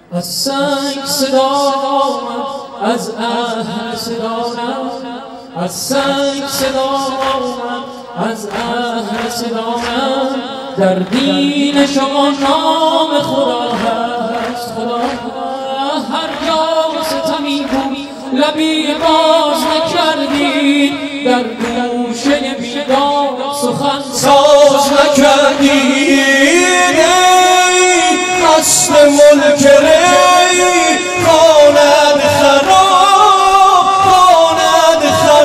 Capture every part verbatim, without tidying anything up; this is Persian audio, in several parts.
از سنگ صدا آمد، از اهل صدا نم، از سنگ صدا آمد، از اهل صدا نم. در دین شما نام خدا هست، خدا هر جا ستمی بود لبی باز نکردید، در گوشه بیدار سخن ساز نکردید. قصد ملک ری خواند خراب، خواند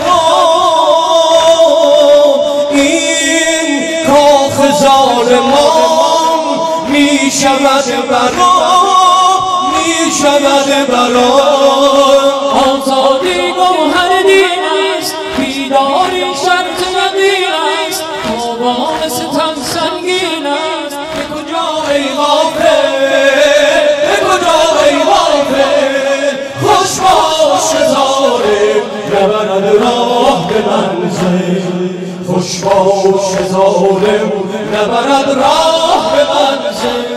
خراب. این کاخ ظالمان می شود براب، می شود براب. آزادی گوهر دین است، بیداری شرط یقین است، تابان ستم سنگین است. به کجا ای غافل، به کجا ای غافل؟ خوش باش ظالم نبرد راه به منزل، خوش باش ظالم نبرد راه به منزل.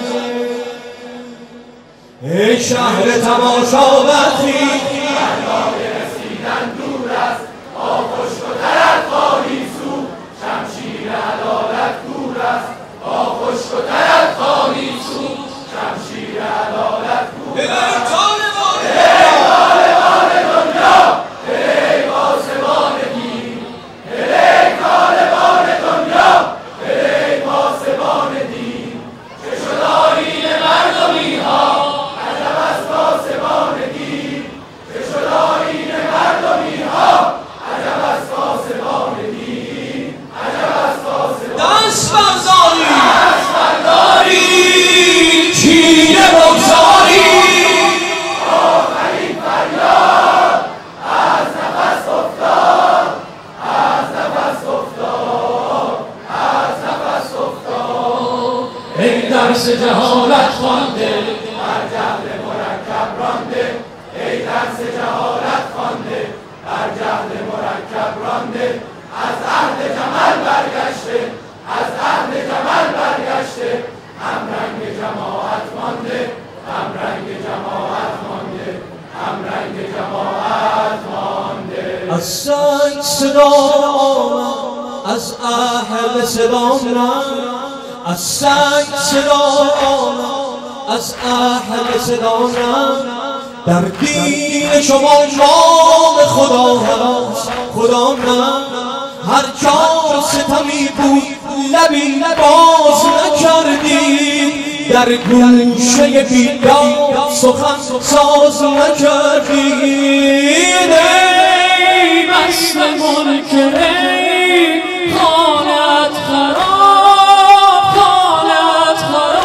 ای شهر تماشا برخیز، فریاد رسیدن دور است، با خشک و ترت خواهی سود. شمشیر عدالت دور است، با خشک و ترت خواهی سود. شمشیر عدالت دور است. ای طالبان دنیا، ای پاسبان دین، ای طالبان دنیا، ای پاسبان دین. چه شد آیین مردمی ها، عجب از پاسبان دین. چه شد آیین مردمی ها، عجب از پاسبان دین. عجب از پاسبان. دست برداری، دست برداری، کینه بگذاری. آخرین فریاد از نفس افتاد، از نفس افتاد، از نفس افتاد. ای درس جهالت خوانده، بر جهل مرکب رانده. ای درس جهالت خوانده، بر جهل مرکب رانده. از عهد جمل برگشته، از عهد جمل برگشته. هم رنگ جماعت مانده، هم رنگ جماعت مانده، هم رنگ جماعت مانده. از سنگ صدا آمد، از اهل صدا نم، از سنگ صدا آمد، از اهل صدا نم. در دین شما نام خدا هست، خدا نم. هر جا ستمی بود لبی باز نکردید، در گوشه بیدار سخن ساز نکردید. ای مست ملک ری خانت خراب، خانت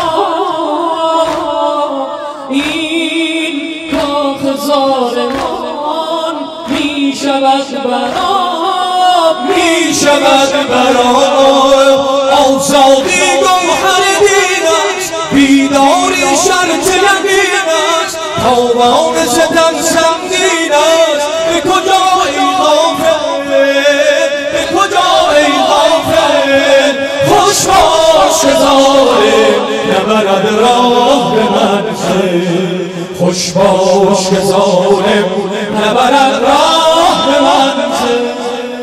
خراب. این کاخ ظالمان می شود براب، می شود برای آزادی گوهر دین است، بیداری شرط یقین است، تابان ستم سنگین است. به کجا ای غافل، به کجا ای غافل؟ خوش باش ظالم نبرد راه به منزل، خوش باش که ظالم نبرد راه به منزل.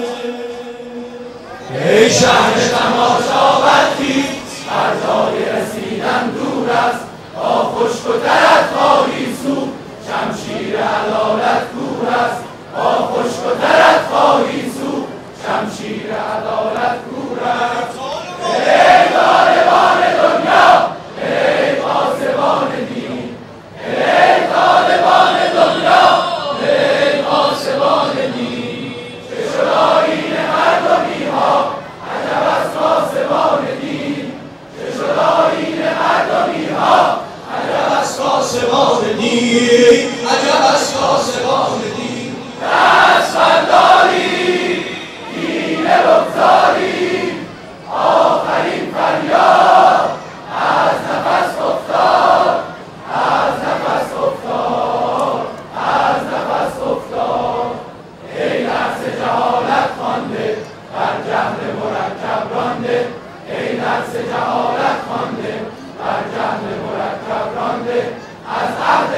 ای شهر تماشا برخیز، هر جای رسیدن دور است، با خشک و ترت خواهی سود. شمشیر عدالت دور است، با خشک و ترت خواهی سود. شمشیر عدالت دور است. ای طالبان دنیا، ای پاسبان دین، ای طالبان دنیا، ای پاسبان دین. چه شد آیین مردمی ها، عجب از پاسبان دین. چه شد آیین مردمی ها، عجب از پاسبان دین، عجب از پاسبان دین. دست برداری، کینه بگذاری. آخرین فریاد از نفس افتاد، از نفس افتاد، از نفس افتاد. ای درس جهالت خوانده، بر جهل مرکب رانده. ای درس جهالت خوانده، بر جهل مرکب رانده. از عهد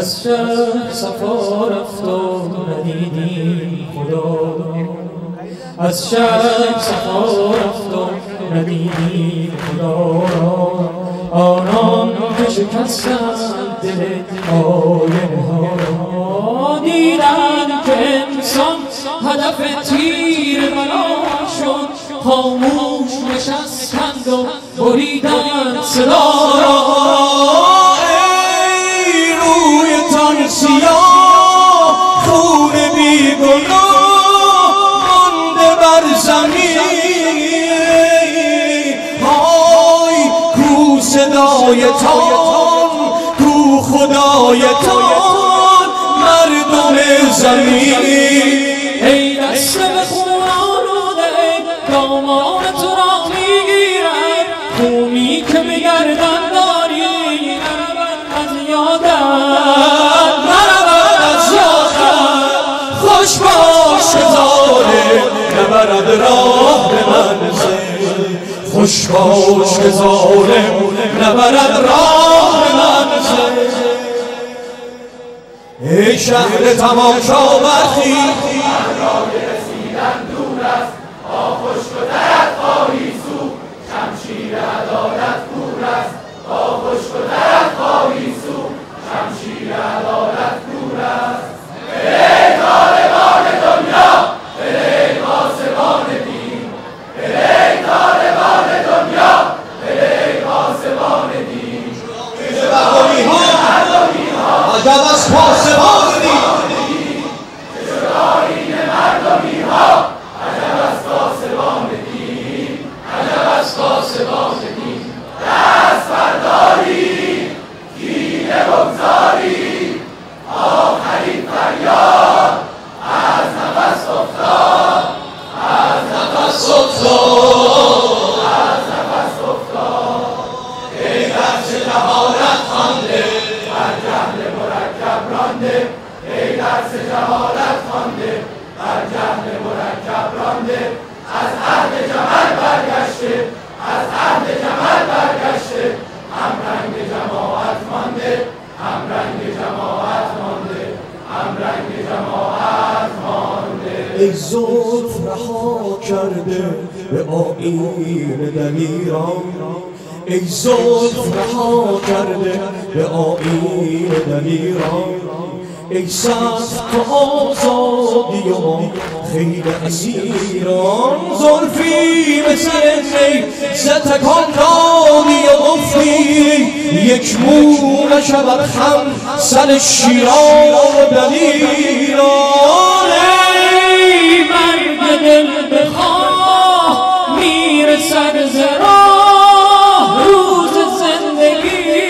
از شهر صفا رفت و ندیدیم خدا از شهر صفا رفت و ندیدیم خدا را آنان که شکستند دل آینه ها را دیدند که انسان هدف تیر بلا شد خاموش نشستند و بریدند صدا را ای رویتان سیاه خون بیگناه مانده بر زمین های کو صدایتان کو خدایتان مردم زمین ای دست به خون آلوده دامان تو را میگیرد خونی که به گردن داری نرود از یادت نرود از یادت خوش باش که ظالم نبرد راه به منزل خوش باش که ظالم نبرد راه به منزل ای شهر تماشا برخیز راه رسیدن دور است با خشک و ترت خواهی سوخت شمشیر عدالت کور است با خشک و ترت خواهی سوخت شمشیر عدالت کور است ای طالبان دنیا ای قاسمان دین ای طالبان دنیا ای قاسمان دین بهایی ها عجب از پاسبان دین آیین مردمی ها عجب از قاسبان دین عجب از قاسبان دین دست برداری کینه بگذاری آخرین فریاد از نفس افتاد از نفس افتاد از نفس افتاد ای درس جهالت خوانده بر جهل مرکب رانده ای درس جهالت خوانده بر جهل مرکب رانده از عهد جمل برگشته از عهد جمل برگشته هم رنگ جماعت مانده هم رنگ جماعت مانده هم رنگ جماعت مانده ای زلف رها کرده به آیین دلیران ای زلف رها کرده به آیین دلیران ای صف تو آزادی و ما خیل اسیران زلفی مثل نی زتکان دادی و گفتی یک مو نشود خم سر شیران و دلیران ای مرد دل بخواه میرسد ز راه روز زندگی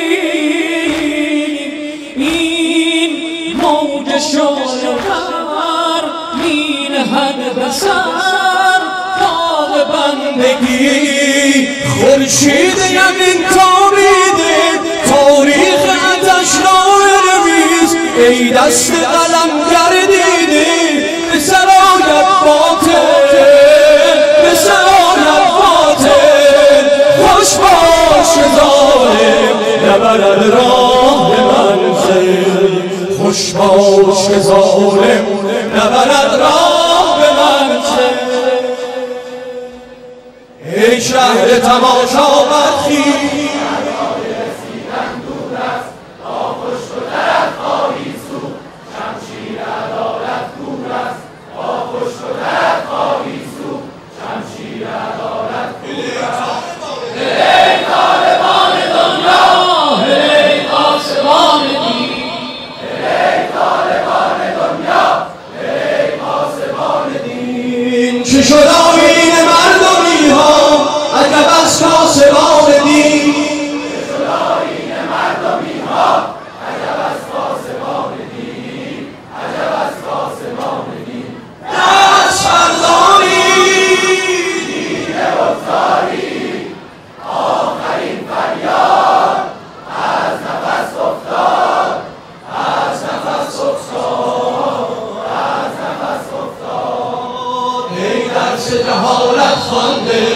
این موج شوهر مینهد به سر داغ بندگی خورشید یمین تابیده تاریخ آتش نویس ای دست قلم گردیده به سرایت باطل به سرایت باطل خوش باش که ظالم نبرد راه به منزل خوش باش که ظالم نبرد راه به منزل ای شهر تماشا برخیز رسیدن دور است با خشک و ترت خواهی سوخت شمشیر عدالت کور است با خشک و ترت خواهی سوخت شمشیر عدالت کور است ای طالبان دنیا ای قاسمان دین ای طالبان دنیا ای قاسمان دین چه شد آیین مردمی ها عجب از قاسمان دین چه شد آیین مردمی ها عجب از قاسمان دین عجب از قاسمان دین دست برداری کینه بگذاری آخرین فریاد از نفس افتاد از نفس افتاد از نفس افتاد ای درس جهالت خوانده